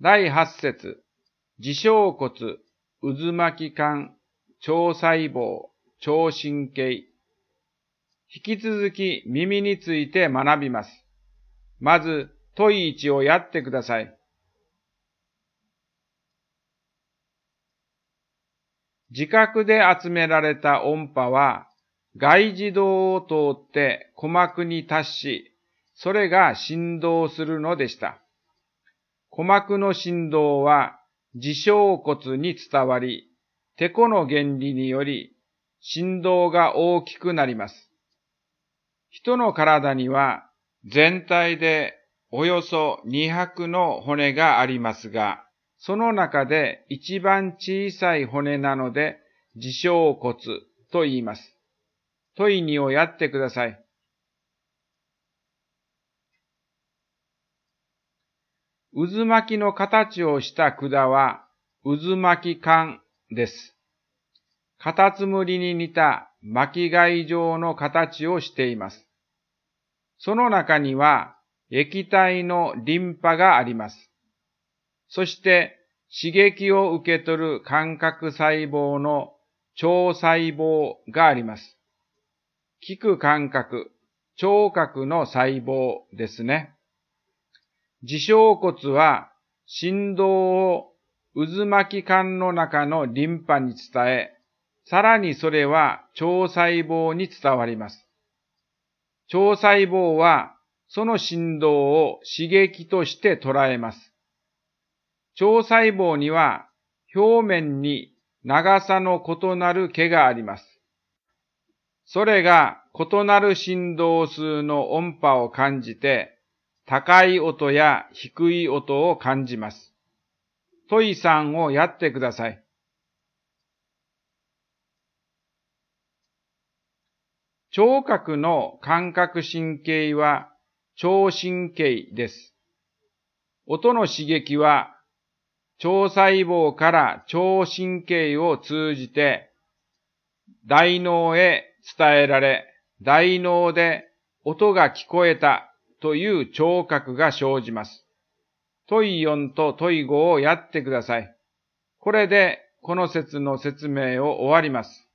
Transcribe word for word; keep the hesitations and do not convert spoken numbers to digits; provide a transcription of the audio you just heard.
第八節、耳小骨、渦巻管、腸細胞、聴神経。引き続き耳について学びます。まず、問いいちをやってください。自覚で集められた音波は、外耳道を通って鼓膜に達し、それが振動するのでした。鼓膜の振動は耳小骨に伝わり、てこの原理により振動が大きくなります。人の体には全体でおよそにひゃくの骨がありますが、その中で一番小さい骨なので耳小骨と言います。問いにをやってください。渦巻きの形をした管は渦巻き管です。カタツムリに似た巻き貝状の形をしています。その中には液体のリンパがあります。そして刺激を受け取る感覚細胞の聴細胞があります。聞く感覚、聴覚の細胞ですね。耳小骨は振動を渦巻き管の中のリンパに伝え、さらにそれは腸細胞に伝わります。腸細胞はその振動を刺激として捉えます。腸細胞には表面に長さの異なる毛があります。それが異なる振動数の音波を感じて、高い音や低い音を感じます。問いさんをやってください。聴覚の感覚神経は聴神経です。音の刺激は腸細胞から聴神経を通じて大脳へ伝えられ、大脳で音が聞こえたという聴覚が生じます。問いよんと問いごをやってください。これでこの説の説明を終わります。